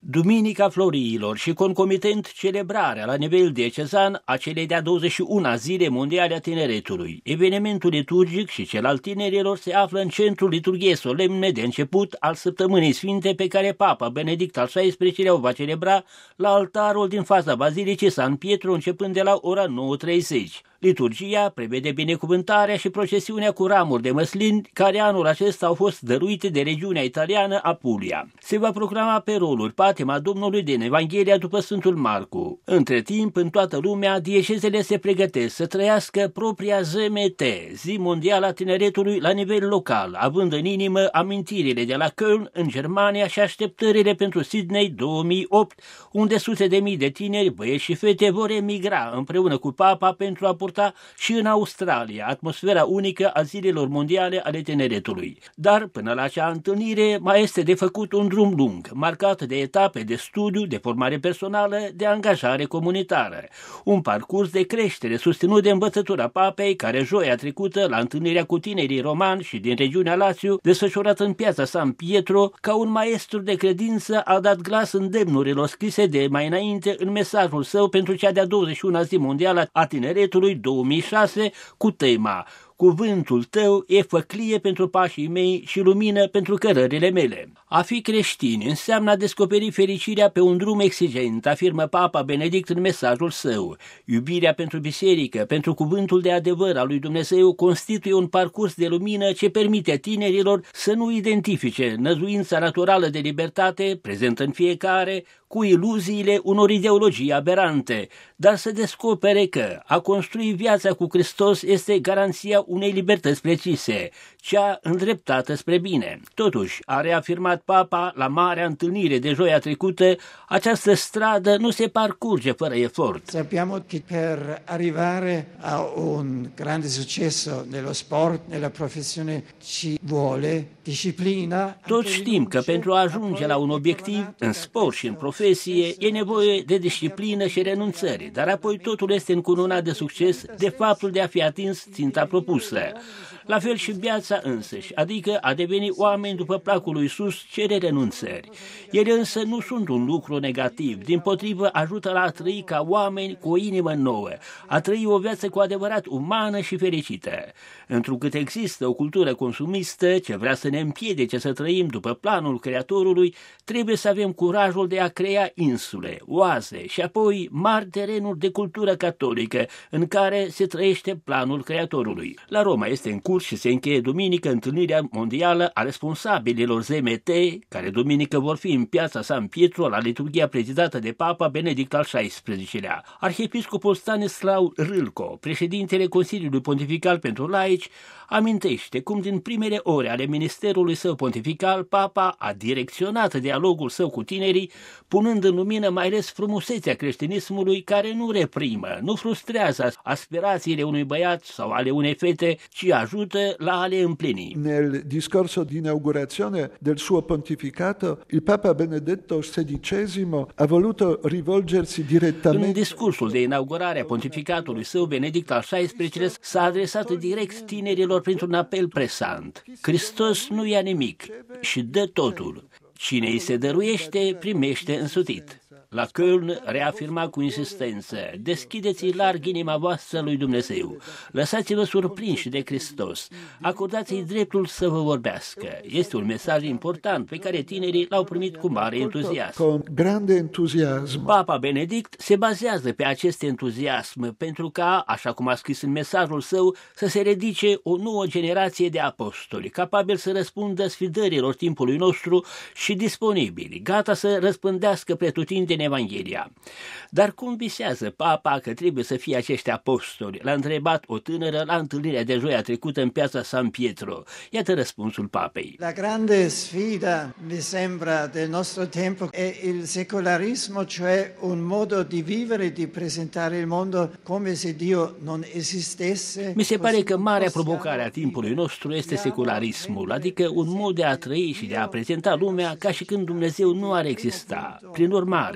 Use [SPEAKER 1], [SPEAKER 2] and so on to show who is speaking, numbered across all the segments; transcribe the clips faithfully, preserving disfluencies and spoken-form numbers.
[SPEAKER 1] Duminica Floriilor și concomitent celebrarea la nivel diecezan a celei de-a douăzeci și una Zile Mondiale a Tineretului. Evenimentul liturgic și cel al tinerilor se află în centrul liturgiei solemne de început al Săptămânii Sfinte, pe care Papa Benedict al șaisprezecelea-lea o va celebra la altarul din fața Bazilicii San Pietro, începând de la ora nouă treizeci. Liturgia prevede binecuvântarea și procesiunea cu ramuri de măslin, care anul acesta au fost dăruite de regiunea italiană Apulia. Se va proclama pe roluri patima Domnului din Evanghelia după Sfântul Marcu. Între timp, în toată lumea, diecezele se pregătesc să trăiască propria Z M T, Zi Mondială a Tineretului, la nivel local, având în inimă amintirile de la Köln, în Germania, și așteptările pentru Sydney două mii opt, unde sute de mii de tineri, băieți și fete vor emigra împreună cu Papa pentru a purta și în Australia atmosfera unică a Zilelor Mondiale ale Tineretului. Dar până la acea întâlnire mai este de făcut un drum lung, marcat de etape de studiu, de formare personală, de angajare comunitară. Un parcurs de creștere susținut de învățătura Papei, care joia trecută, la întâlnirea cu tinerii romani și din regiunea Lazio, desfășurată în piața San Pietro, ca un maestru de credință, a dat glas îndemnurilor scrise de mai înainte în mesajul său pentru cea de-a douăzeci și una Zi Mondială a Tineretului două mii șase, cu tema "Cuvântul tău e făclie pentru pașii mei și lumină pentru cărările mele". A fi creștin înseamnă a descoperi fericirea pe un drum exigent, afirmă Papa Benedict în mesajul său. Iubirea pentru biserică, pentru cuvântul de adevăr al lui Dumnezeu, constituie un parcurs de lumină ce permite tinerilor să nu identifice năzuința naturală de libertate, prezentă în fiecare, cu iluziile unor ideologii aberante, dar să descopere că a construi viața cu Hristos este garanția unei libertăți precise, cea îndreptată spre bine. Totuși, a reafirmat Papa la marea întâlnire de joia trecută, această stradă nu se parcurge fără efort.
[SPEAKER 2] Sappiamo che per arrivare a un grande successo nello sport, nella professione, ci vuole disciplina.
[SPEAKER 1] Toți știm că pentru a ajunge la un obiectiv în sport și în profesie e nevoie de disciplină și renunțări, dar apoi totul este încununat de succes de faptul de a fi atins ținta propusă. La fel și viața însăși, adică a deveni oameni după placul lui Iisus, cere renunțări. Ele însă nu sunt un lucru negativ, dimpotrivă ajută la a trăi ca oameni cu o inimă nouă, a trăi o viață cu adevărat umană și fericită. Întrucât există o cultură consumistă ce vrea să ne împiedice să trăim după planul Creatorului, trebuie să avem curajul de a crea insule, oaze și apoi mari terenuri de cultură catolică în care se trăiește planul Creatorului. La Roma este în curs și se încheie duminică întâlnirea mondială a responsabililor Z M T, care duminică vor fi în piața San Pietro la liturghia prezidată de Papa Benedict al șaisprezecelea-lea. Arhiepiscopul Stanislav Râlco, președintele Consiliului Pontifical pentru Laici, amintește cum din primele ore ale ministerului său pontifical, Papa a direcționat dialogul său cu tinerii, punând în lumină mai ales frumusețea creștinismului, care nu reprimă, nu frustrează aspirațiile unui băiat sau ale unei fete, ci ajută la a le împlini.
[SPEAKER 3] Nel discorso di inaugurazione del suo pontificato, il Papa Benedetto sedicesimo ha voluto rivolgersi direttamente.
[SPEAKER 1] În discursul de inaugurare a pontificatului său, Benedict al șaisprezecelea-lea s-a adresat direct tinerilor printr-un apel presant. Hristos nu ia nimic și dă totul. Cine îi se dăruiește, primește însutit. La Köln reafirma cu insistență: deschideți larg inima voastră lui Dumnezeu, lăsați-vă surprinși de Hristos, acordați-i dreptul să vă vorbească. Este un mesaj important pe care tinerii l-au primit cu mare entuziasm.
[SPEAKER 3] Con grande entuziasm.
[SPEAKER 1] Papa Benedict se bazează pe acest entuziasm pentru ca, așa cum a scris în mesajul său, să se ridice o nouă generație de apostoli, capabili să răspundă sfidărilor timpului nostru și disponibili, gata să răspândească pretutindeni Evanghelia. Dar cum visează Papa că trebuie să fie acești apostoli? L-a întrebat o tânără la întâlnirea de joia trecută în piața San Pietro. Iată răspunsul Papei.
[SPEAKER 2] La grande sfida, mi sembra, del nostro tempo è il secolarismo, cioè un modo di vivere, di presentare il mondo come se Dio non esistesse.
[SPEAKER 1] Mi se pare că marea provocare a timpului nostru este secularismul, adică un mod de a trăi și de a prezenta lumea ca și când Dumnezeu nu ar exista. Prin urmare,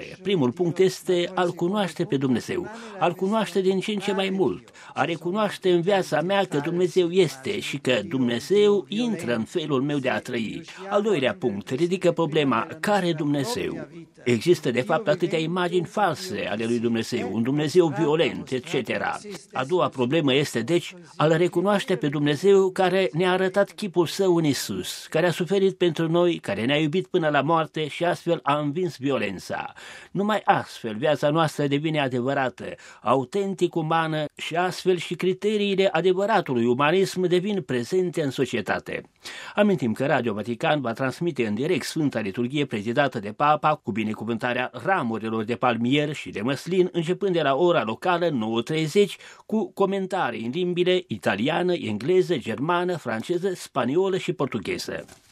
[SPEAKER 1] Primul punct este a-L cunoaște pe Dumnezeu, a-L cunoaște din ce în ce mai mult, a recunoaște în viața mea că Dumnezeu este și că Dumnezeu intră în felul meu de a trăi. Al doilea punct ridică problema, care Dumnezeu? Există de fapt atâtea imagini false ale lui Dumnezeu, un Dumnezeu violent, et cetera. A doua problemă este deci a-L recunoaște pe Dumnezeu care ne-a arătat chipul Său în Isus, care a suferit pentru noi, care ne-a iubit până la moarte și astfel a învins violența. Numai astfel viața noastră devine adevărată, autentic umană și astfel și criteriile adevăratului umanism devin prezente în societate. Amintim că Radio Vatican va transmite în direct Sfânta Liturghie prezidată de Papa cu binecuvântarea ramurilor de palmier și de măslin începând de la ora locală nouă treizeci cu comentarii în limbile italiană, engleză, germană, franceză, spaniolă și portugheză.